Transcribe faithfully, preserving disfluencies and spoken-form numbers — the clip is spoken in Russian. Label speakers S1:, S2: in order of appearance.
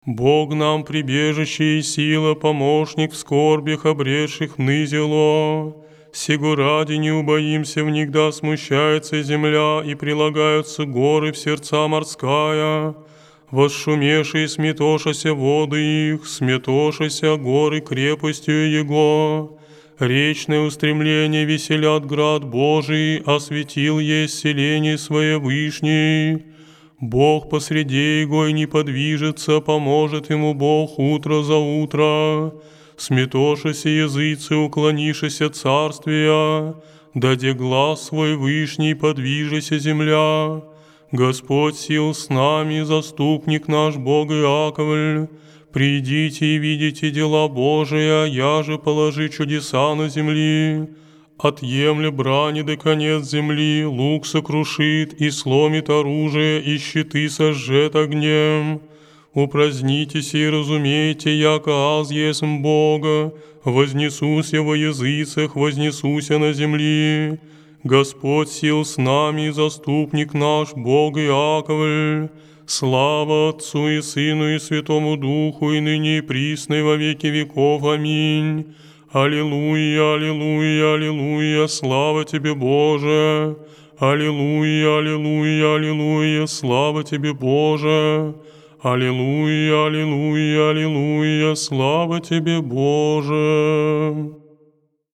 S1: Бог нам прибежище и сила, помощник в скорбях, обретших нызело. Сего ради не убоимся, внегда смущается земля, и прилагаются горы в сердца морская. Восшумевшие сметошася воды их, сметошася горы крепостью Его. Речное устремление веселят град Божий, осветил есть селение свое вышний. Бог посреди его и не подвижется, поможет ему Бог утро за утро. Сметошися языцы, уклонишися царствия, даде глаз свой вышний, подвижися земля. Господь сил с нами, заступник наш Бог Иаковль. Придите и видите дела Божия, я же положи чудеса на земли. Отъемля брани до конец земли, лук сокрушит и сломит оружие, и щиты сожжет огнем. Упразднитесь и разумейте, яко аз есмь Бога, вознесуся во языцах, вознесуся на земли. Господь сил с нами, заступник наш, Бог Иаковль. Слава Отцу и Сыну и Святому Духу, и ныне и присно и во веки веков. Аминь. Аллилуйя, аллилуйя, аллилуйя, слава Тебе, Боже! Аллилуйя, аллилуйя, аллилуйя, слава Тебе, Боже! Аллилуйя, аллилуйя, аллилуйя, слава Тебе, Боже!